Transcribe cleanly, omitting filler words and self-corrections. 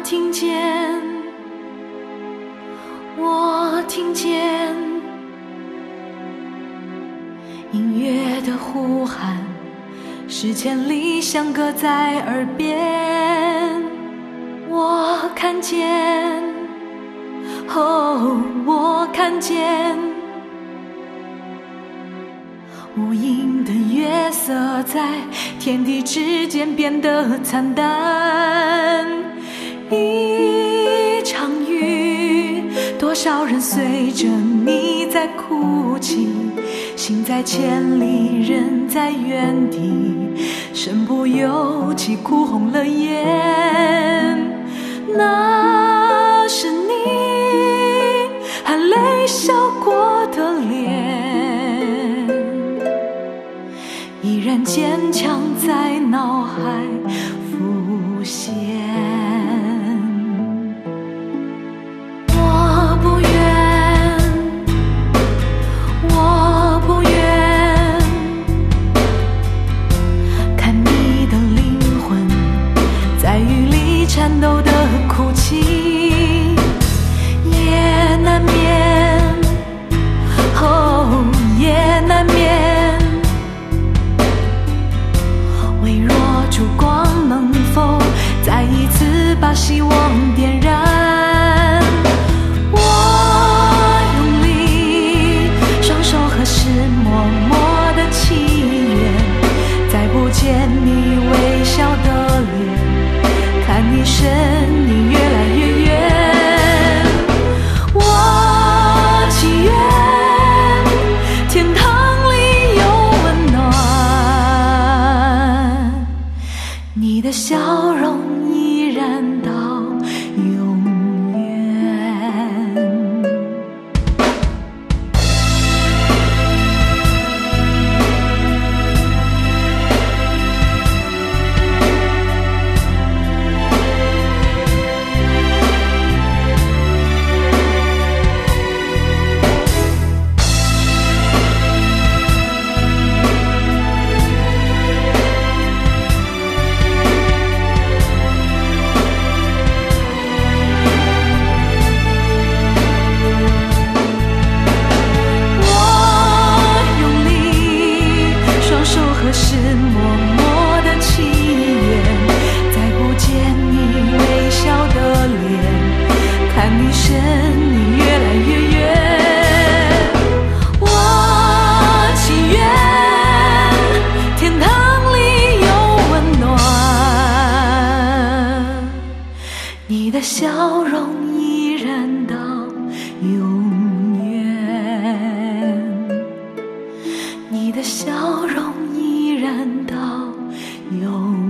听见，我听见音乐的呼喊，是千里相隔在耳边。我看见，哦，我看见无垠的月色在天地之间变得惨淡。一场雨，多少人随着你在哭泣，心在千里，人在原地，身不由己，哭红了眼。那是你含泪笑过的脸，依然坚强在脑海浮现。我不愿，我不愿看你的灵魂在雨里颤抖的哭泣，也难免，哦，也难免微弱烛光能否再一次把希望点燃。我用力，双手合十，默默的祈愿，再不见你微笑的脸，看你身影越来越远。我祈愿天堂里有温暖，你的笑容依然到永远。何时默默的祈愿，再不见你微笑的脸，看你身影越来越远。我祈愿天堂里有温暖，你的笑容依然到永远，你的笑容依然到永远。